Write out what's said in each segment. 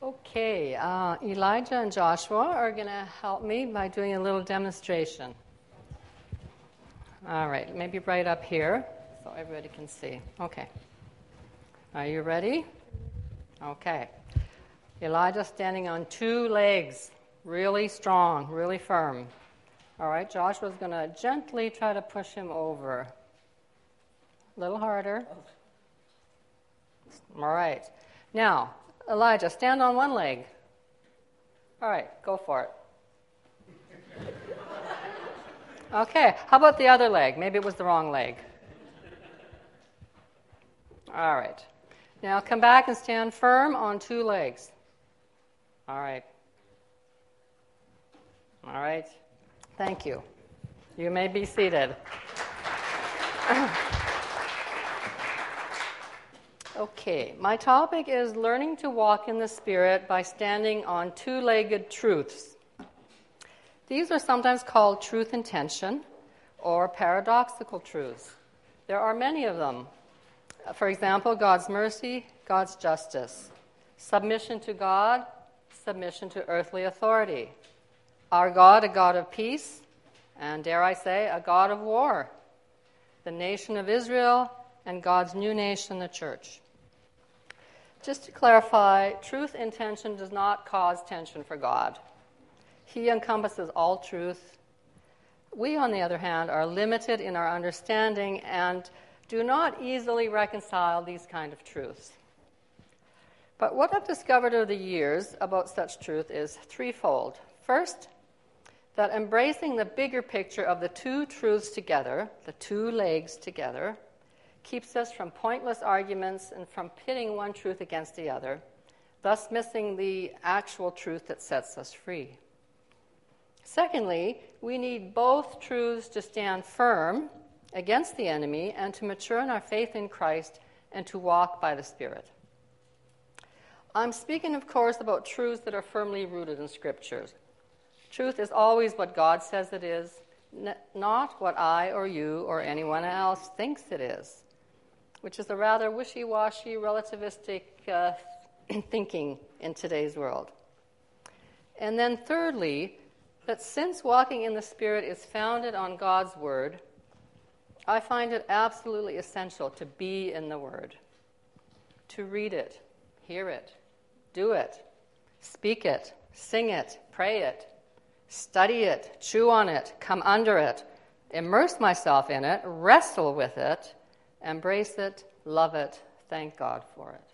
Okay, Elijah and Joshua are going to help me by doing a little demonstration. All right, maybe right up here so everybody can see. Okay. Are you ready? Okay. Elijah standing on two legs, really strong, really firm. All right, Joshua's going to gently try to push him over. A little harder. All right. Now, Elijah, stand on one leg. All right, go for it. Okay, how about the other leg? Maybe it was the wrong leg. All right. Now come back and stand firm on two legs. All right. All right. Thank you. You may be seated. Okay, my topic is learning to walk in the Spirit by standing on two-legged truths. These are sometimes called truth and tension or paradoxical truths. There are many of them. For example, God's mercy, God's justice. Submission to God, submission to earthly authority. Our God, a God of peace, and dare I say, a God of war. The nation of Israel and God's new nation, the church. Just to clarify, truth and tension does not cause tension for God. He encompasses all truth. We, on the other hand, are limited in our understanding and do not easily reconcile these kind of truths. But what I've discovered over the years about such truth is threefold. First, that embracing the bigger picture of the two truths together, the two legs together, keeps us from pointless arguments and from pitting one truth against the other, thus missing the actual truth that sets us free. Secondly, we need both truths to stand firm against the enemy and to mature in our faith in Christ and to walk by the Spirit. I'm speaking, of course, about truths that are firmly rooted in Scriptures. Truth is always what God says it is, not what I or you or anyone else thinks it is, which is a rather wishy-washy, relativistic thinking in today's world. And then thirdly, that since walking in the Spirit is founded on God's Word, I find it absolutely essential to be in the Word, to read it, hear it, do it, speak it, sing it, pray it, study it, chew on it, come under it, immerse myself in it, wrestle with it, embrace it, love it, thank God for it.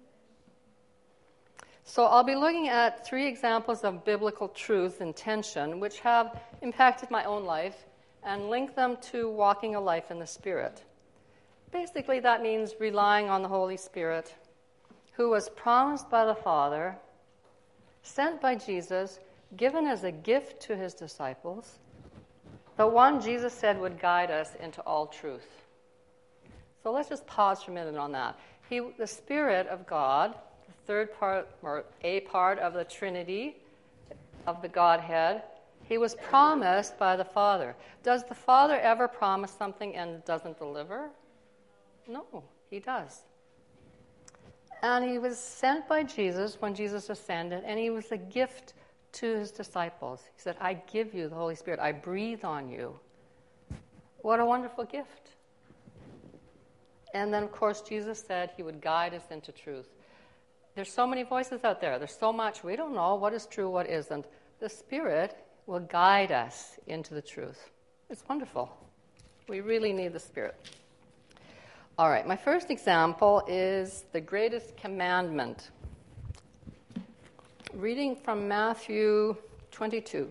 So I'll be looking at three examples of biblical truth and tension which have impacted my own life and link them to walking a life in the Spirit. Basically, that means relying on the Holy Spirit, who was promised by the Father, sent by Jesus, given as a gift to his disciples, the one Jesus said would guide us into all truth. So let's just pause for a minute on that. The Spirit of God, the third part, or a part of the Trinity, of the Godhead, he was promised by the Father. Does the Father ever promise something and doesn't deliver? No, he does. And he was sent by Jesus when Jesus ascended, and he was a gift to his disciples. He said, I give you the Holy Spirit. I breathe on you. What a wonderful gift. And then, of course, Jesus said he would guide us into truth. There's so many voices out there. There's so much. We don't know what is true, what isn't. The Spirit will guide us into the truth. It's wonderful. We really need the Spirit. All right, my first example is the greatest commandment. Reading from Matthew 22.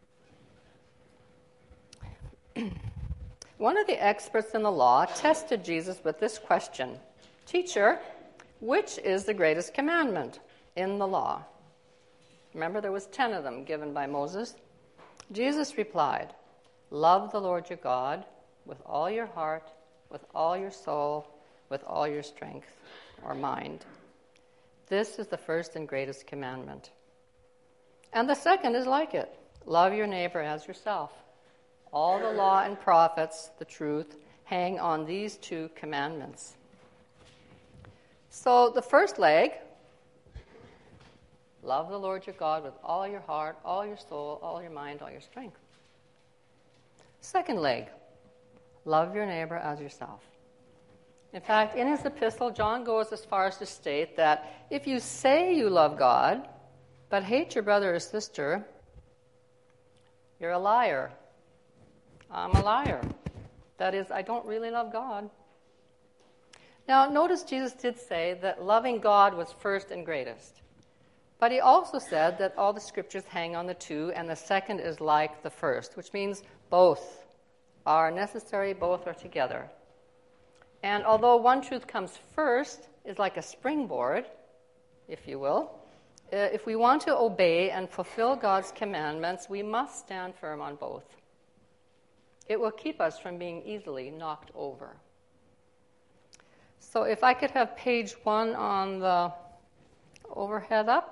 One of the experts in the law tested Jesus with this question, Teacher, which is the greatest commandment in the law? Remember, there was 10 of them given by Moses. Jesus replied, Love the Lord your God with all your heart, with all your soul, with all your strength or mind. This is the first and greatest commandment. And the second is like it. Love your neighbor as yourself. All the law and prophets, the truth, hang on these two commandments. So the first leg, Love the Lord your God with all your heart, all your soul, all your mind, all your strength. Second leg, love your neighbor as yourself. In fact, in his epistle, John goes as far as to state that if you say you love God, but hate your brother or sister, you're a liar. I'm a liar. That is, I don't really love God. Now, notice Jesus did say that loving God was first and greatest. But he also said that all the scriptures hang on the two, and the second is like the first, which means both are necessary, both are together. And although one truth comes first, is like a springboard, if you will, if we want to obey and fulfill God's commandments, we must stand firm on both. It will keep us from being easily knocked over. So if I could have page 1 on the overhead up.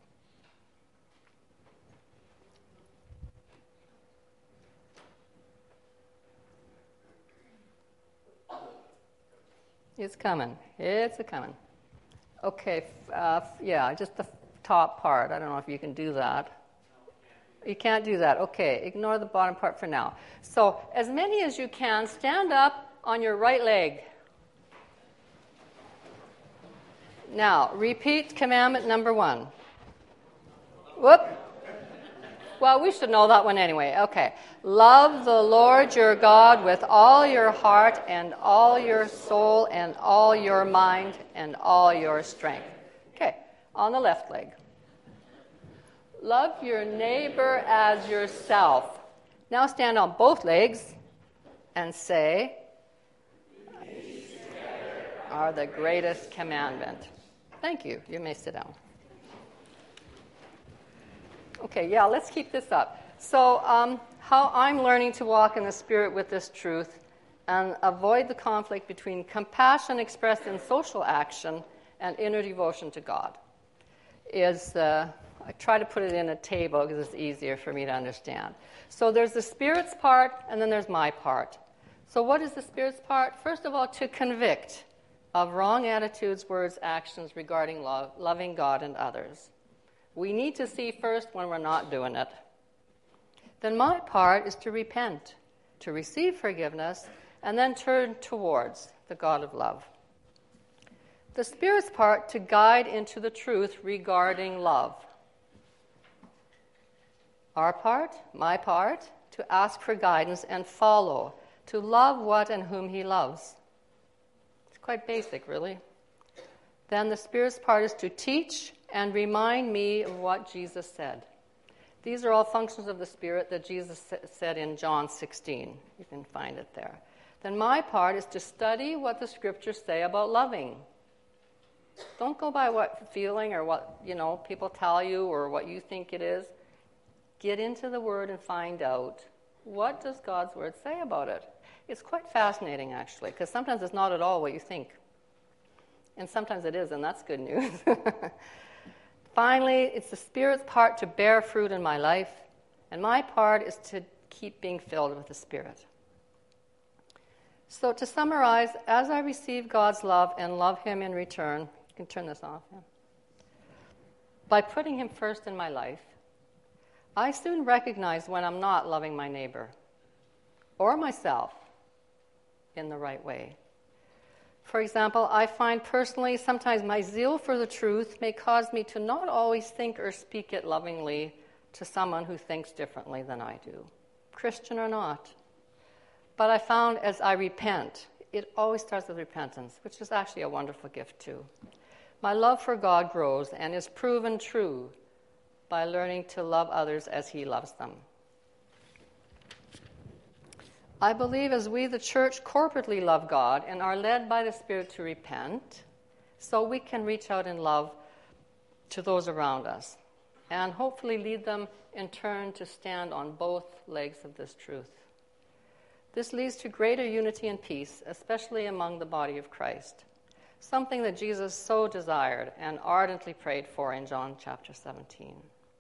It's coming. It's a-coming. Okay, just the top part. I don't know if you can do that. You can't do that. Okay, ignore the bottom part for now. So, as many as you can, stand up on your right leg. Now, repeat commandment number 1. Whoop. Well, we should know that one anyway. Okay. Love the Lord your God with all your heart and all your soul and all your mind and all your strength. Okay. On the left leg. Love your neighbor as yourself. Now stand on both legs and say, "These are the greatest commandment." Thank you. You may sit down. Okay, let's keep this up. So, how I'm learning to walk in the Spirit with this truth and avoid the conflict between compassion expressed in social action and inner devotion to God is, I try to put it in a table because it's easier for me to understand. So there's the Spirit's part, and then there's my part. So what is the Spirit's part? First of all, to convict of wrong attitudes, words, actions regarding loving God and others. We need to see first when we're not doing it. Then my part is to repent, to receive forgiveness, and then turn towards the God of love. The Spirit's part to guide into the truth regarding love. Our part, my part, to ask for guidance and follow, to love what and whom he loves. It's quite basic, really. Then the Spirit's part is to teach and remind me of what Jesus said. These are all functions of the Spirit that Jesus said in John 16. You can find it there. Then my part is to study what the Scriptures say about loving. Don't go by what feeling or what people tell you or what you think it is. Get into the Word and find out, what does God's Word say about it? It's quite fascinating, actually, because sometimes it's not at all what you think. And sometimes it is, and that's good news. Finally, it's the Spirit's part to bear fruit in my life, and my part is to keep being filled with the Spirit. So to summarize, as I receive God's love and love him in return, you can turn this off. Yeah. By putting him first in my life, I soon recognize when I'm not loving my neighbor or myself in the right way. For example, I find personally sometimes my zeal for the truth may cause me to not always think or speak it lovingly to someone who thinks differently than I do, Christian or not. But I found as I repent, it always starts with repentance, which is actually a wonderful gift too. My love for God grows and is proven true by learning to love others as he loves them. I believe as we, the church, corporately love God and are led by the Spirit to repent, so we can reach out in love to those around us and hopefully lead them in turn to stand on both legs of this truth. This leads to greater unity and peace, especially among the body of Christ, something that Jesus so desired and ardently prayed for in John chapter 17.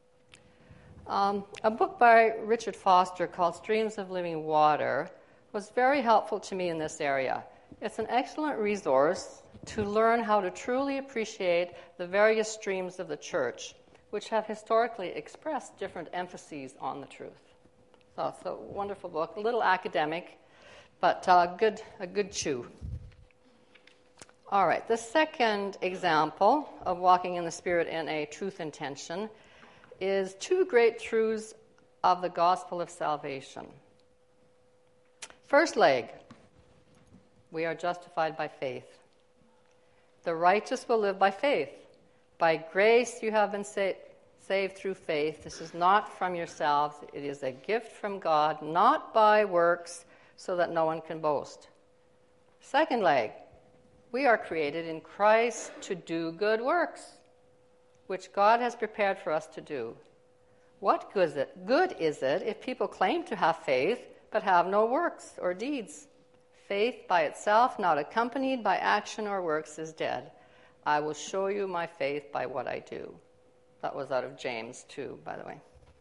A book by Richard Foster called Streams of Living Water was very helpful to me in this area. It's an excellent resource to learn how to truly appreciate the various streams of the church, which have historically expressed different emphases on the truth. So it's a wonderful book, a little academic, but a good chew. All right, the second example of walking in the Spirit in a truth intention is two great truths of the gospel of salvation. First leg, we are justified by faith. The righteous will live by faith. By grace you have been saved through faith. This is not from yourselves. It is a gift from God, not by works, so that no one can boast. Second leg, we are created in Christ to do good works, which God has prepared for us to do. What good is it if people claim to have faith but have no works or deeds? Faith by itself, not accompanied by action or works, is dead. I will show you my faith by what I do. That was out of James 2, by the way.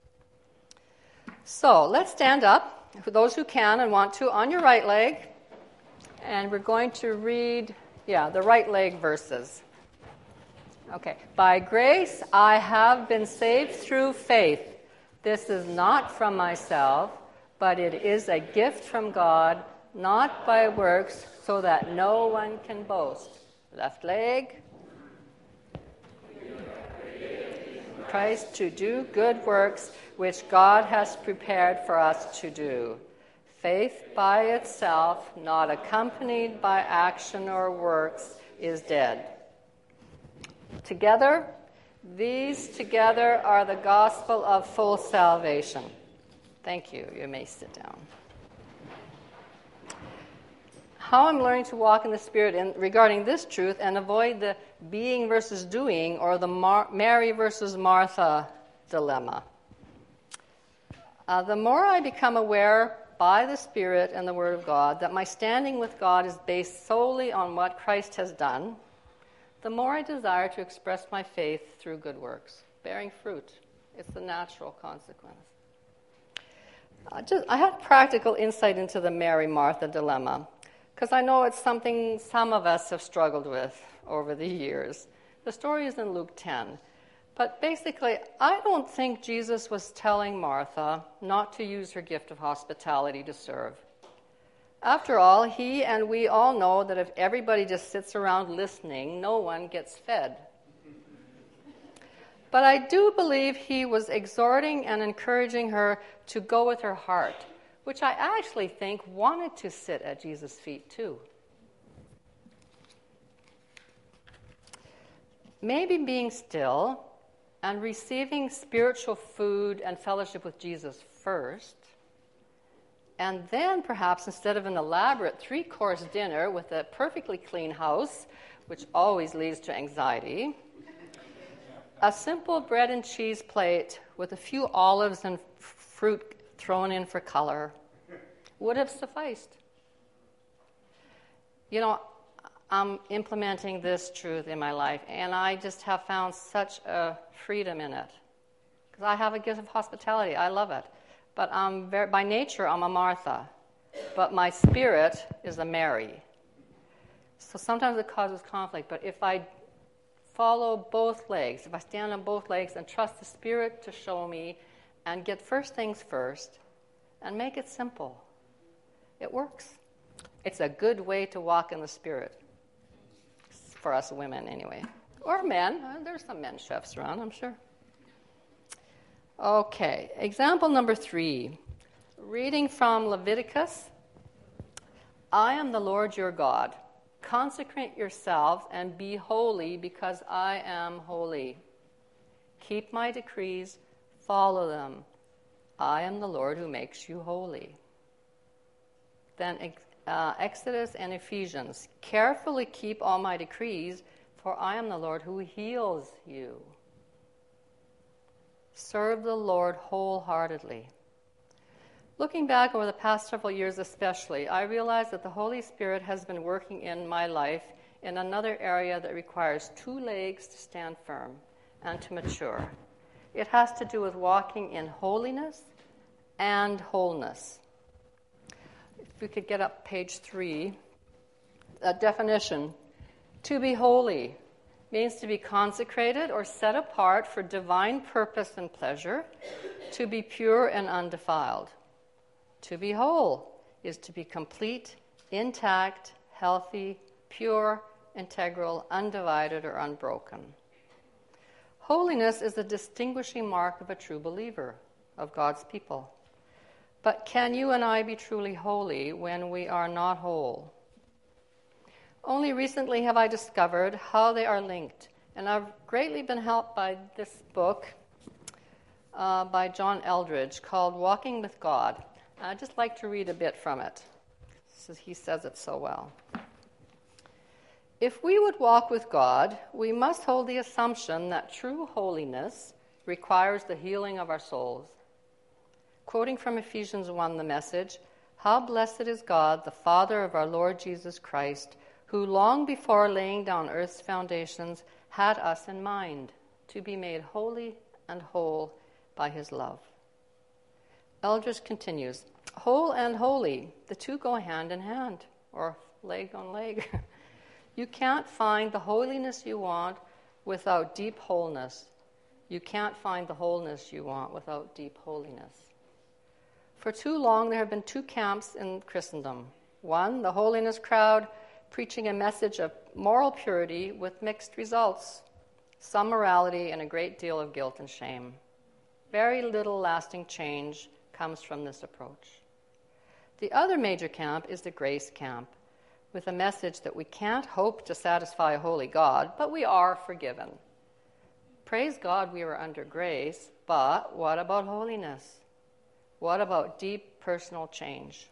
So let's stand up, for those who can and want to, on your right leg. And we're going to read, the right leg verses. Okay. By grace I have been saved through faith. This is not from myself, but it is a gift from God, not by works, so that no one can boast. Left leg. Christ to do good works, which God has prepared for us to do. Faith by itself, not accompanied by action or works, is dead. Together, these together are the gospel of full salvation. Thank you. You may sit down. How I'm learning to walk in the Spirit regarding this truth and avoid the being versus doing or the Mary versus Martha dilemma. The more I become aware by the Spirit and the Word of God that my standing with God is based solely on what Christ has done, the more I desire to express my faith through good works, bearing fruit. It's the natural consequence. I had practical insight into the Mary-Martha dilemma, because I know it's something some of us have struggled with over the years. The story is in Luke 10. But basically, I don't think Jesus was telling Martha not to use her gift of hospitality to serve. After all, he and we all know that if everybody just sits around listening, no one gets fed. But I do believe he was exhorting and encouraging her to go with her heart, which I actually think wanted to sit at Jesus' feet too. Maybe being still and receiving spiritual food and fellowship with Jesus first, and then perhaps instead of an elaborate 3-course dinner with a perfectly clean house, which always leads to anxiety, a simple bread and cheese plate with a few olives and fruit thrown in for color would have sufficed. You know, I'm implementing this truth in my life, and I just have found such a freedom in it. Because I have a gift of hospitality. I love it. But by nature, I'm a Martha. But my spirit is a Mary. So sometimes it causes conflict. But if I follow both legs, if I stand on both legs and trust the Spirit to show me and get first things first and make it simple, it works. It's a good way to walk in the Spirit. For us women, anyway. Or men. There's some men chefs around, I'm sure. Okay, example number 3. Reading from Leviticus. I am the Lord your God. Consecrate yourselves and be holy because I am holy. Keep my decrees, follow them. I am the Lord who makes you holy. Then Exodus and Ephesians. Carefully keep all my decrees, for I am the Lord who heals you. Serve the Lord wholeheartedly. Looking back over the past several years especially, I realize that the Holy Spirit has been working in my life in another area that requires 2 legs to stand firm and to mature. It has to do with walking in holiness and wholeness. If we could get up page 3, a definition. To be holy means to be consecrated or set apart for divine purpose and pleasure, to be pure and undefiled. To be whole is to be complete, intact, healthy, pure, integral, undivided, or unbroken. Holiness is the distinguishing mark of a true believer, of God's people. But can you and I be truly holy when we are not whole? Only recently have I discovered how they are linked, and I've greatly been helped by this book by John Eldredge called Walking with God. I'd just like to read a bit from it. He says it so well. If we would walk with God, we must hold the assumption that true holiness requires the healing of our souls. Quoting from Ephesians 1, the message, "How blessed is God, the Father of our Lord Jesus Christ, who long before laying down earth's foundations had us in mind, to be made holy and whole by his love." Eldredge continues, "Whole and holy, the two go hand in hand, or leg on leg. You can't find the holiness you want without deep wholeness. You can't find the wholeness you want without deep holiness." For too long, there have been two camps in Christendom. One, the holiness crowd, preaching a message of moral purity with mixed results, some morality and a great deal of guilt and shame. Very little lasting change comes from this approach. The other major camp is the grace camp, with a message that we can't hope to satisfy a holy God, but we are forgiven. Praise God we are under grace, but what about holiness? What about deep personal change?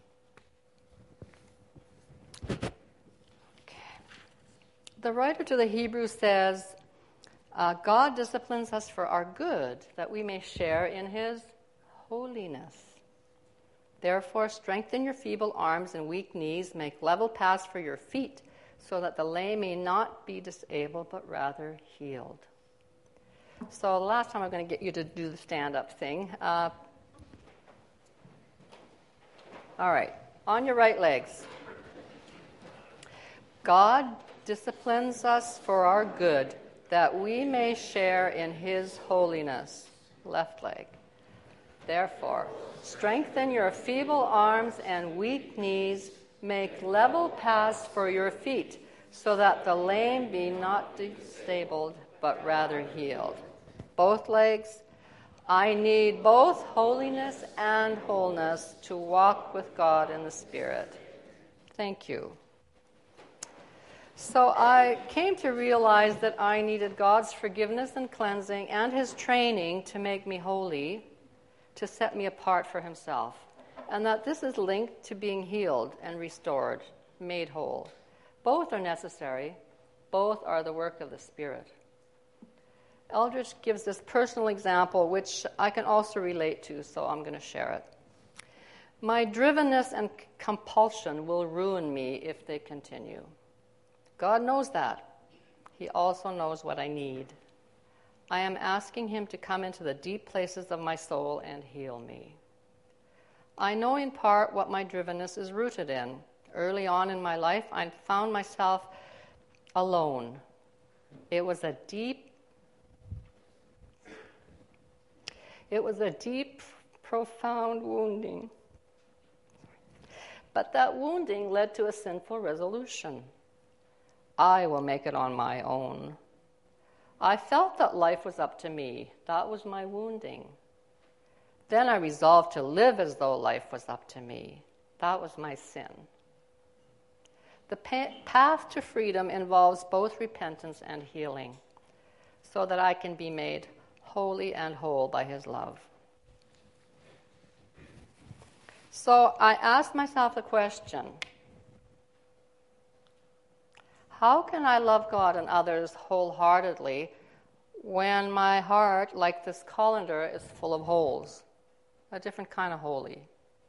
The writer to the Hebrews says, God disciplines us for our good, that we may share in his holiness. Therefore, strengthen your feeble arms and weak knees, make level paths for your feet, so that the lame may not be disabled, but rather healed. So the last time I'm going to get you to do the stand-up thing. All right, on your right legs. God disciplines us for our good, that we may share in his holiness. Left leg. Therefore, strengthen your feeble arms and weak knees, make level paths for your feet, so that the lame be not disabled, but rather healed. Both legs. I need both holiness and wholeness to walk with God in the Spirit. Thank you. So I came to realize that I needed God's forgiveness and cleansing and his training to make me holy, to set me apart for himself, and that this is linked to being healed and restored, made whole. Both are necessary. Both are the work of the Spirit. Eldredge gives this personal example, which I can also relate to, so I'm going to share it. My drivenness and compulsion will ruin me if they continue. God knows that. He also knows what I need. I am asking him to come into the deep places of my soul and heal me. I know in part what my drivenness is rooted in. Early on in my life, I found myself alone. It was a deep, profound wounding. But that wounding led to a sinful resolution. I will make it on my own. I felt that life was up to me. That was my wounding. Then I resolved to live as though life was up to me. That was my sin. The path to freedom involves both repentance and healing, so that I can be made holy and whole by his love. So I asked myself the question, how can I love God and others wholeheartedly when my heart, like this colander, is full of holes? A different kind of holy.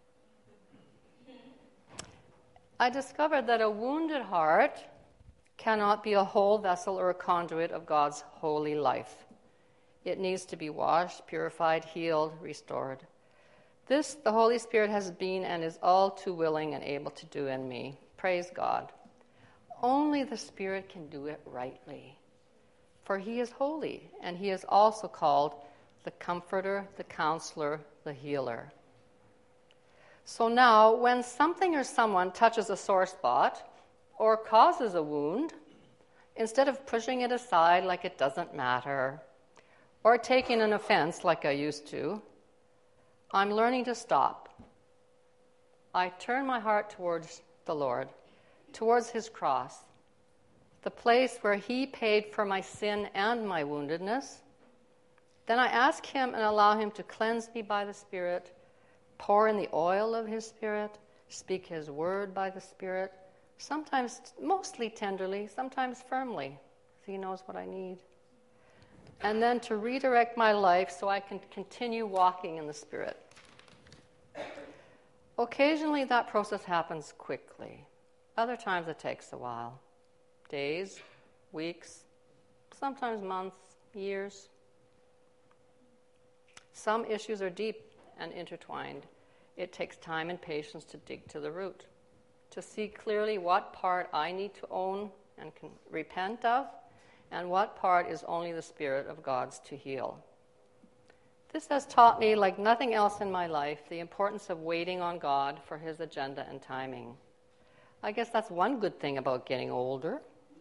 I discovered that a wounded heart cannot be a whole vessel or a conduit of God's holy life. It needs to be washed, purified, healed, restored. This the Holy Spirit has been and is all too willing and able to do in me. Praise God. Only the Spirit can do it rightly. for he is holy, and he is also called the Comforter, the Counselor, the Healer. So now, when something or someone touches a sore spot or causes a wound, instead of pushing it aside like it doesn't matter, or taking an offense like I used to, I'm learning to stop. I turn my heart towards the Lord, towards his cross, the place where he paid for my sin and my woundedness. Then I ask him and allow him to cleanse me by the Spirit, pour in the oil of his Spirit, speak his word by the Spirit, sometimes mostly tenderly, sometimes firmly, so he knows what I need. And then to redirect my life so I can continue walking in the Spirit. Occasionally that process happens quickly. Other times it takes a while. Days, weeks, sometimes months, years. Some issues are deep and intertwined. It takes time and patience to dig to the root, to see clearly what part I need to own and can repent of, and what part is only the Spirit of God's to heal. This has taught me, like nothing else in my life, the importance of waiting on God for his agenda and timing. I guess that's one good thing about getting older.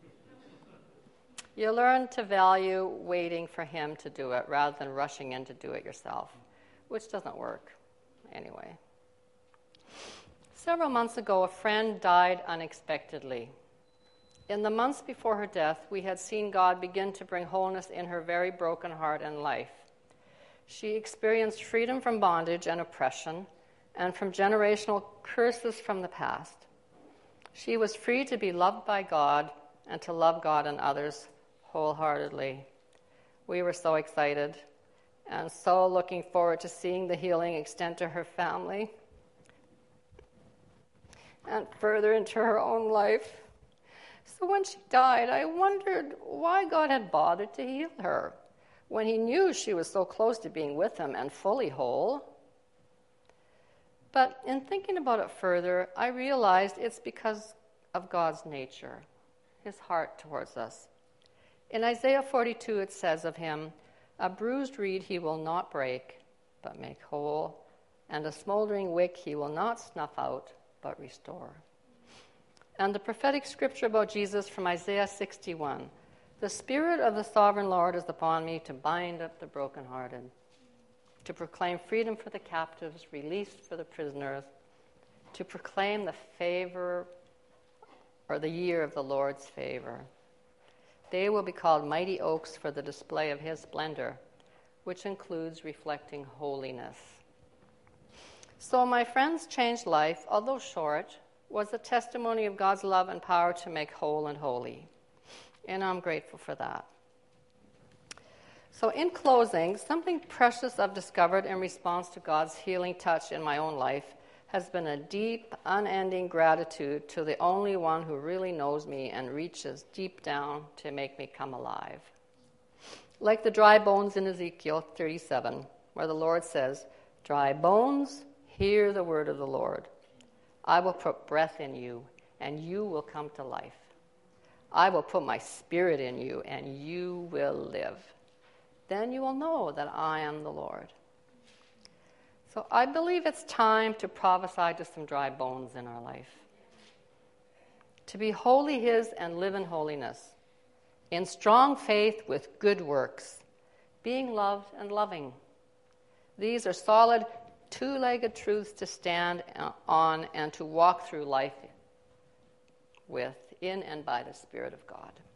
You learn to value waiting for him to do it rather than rushing in to do it yourself, which doesn't work anyway. Several months ago, a friend died unexpectedly. In the months before her death, we had seen God begin to bring wholeness in her very broken heart and life. She experienced freedom from bondage and oppression and from generational curses from the past. She was free to be loved by God and to love God and others wholeheartedly. We were so excited and so looking forward to seeing the healing extend to her family and further into her own life. So when she died, I wondered why God had bothered to heal her when he knew she was so close to being with him and fully whole. But in thinking about it further, I realized it's because of God's nature, his heart towards us. In Isaiah 42, it says of him, "A bruised reed he will not break, but make whole, and a smoldering wick he will not snuff out, but restore." And the prophetic scripture about Jesus from Isaiah 61, "The Spirit of the Sovereign Lord is upon me to bind up the brokenhearted, to proclaim freedom for the captives, release for the prisoners, to proclaim the favor or the year of the Lord's favor. They will be called mighty oaks for the display of his splendor," which includes reflecting holiness. So my friend's changed life, although short, was a testimony of God's love and power to make whole and holy. And I'm grateful for that. So in closing, something precious I've discovered in response to God's healing touch in my own life has been a deep, unending gratitude to the only one who really knows me and reaches deep down to make me come alive. Like the dry bones in Ezekiel 37, where the Lord says, "Dry bones, hear the word of the Lord. I will put breath in you, and you will come to life. I will put my spirit in you, and you will live. Then you will know that I am the Lord." So I believe it's time to prophesy to some dry bones in our life. To be wholly his and live in holiness, in strong faith with good works, being loved and loving. These are solid, two-legged truths to stand on and to walk through life with, in and by the Spirit of God.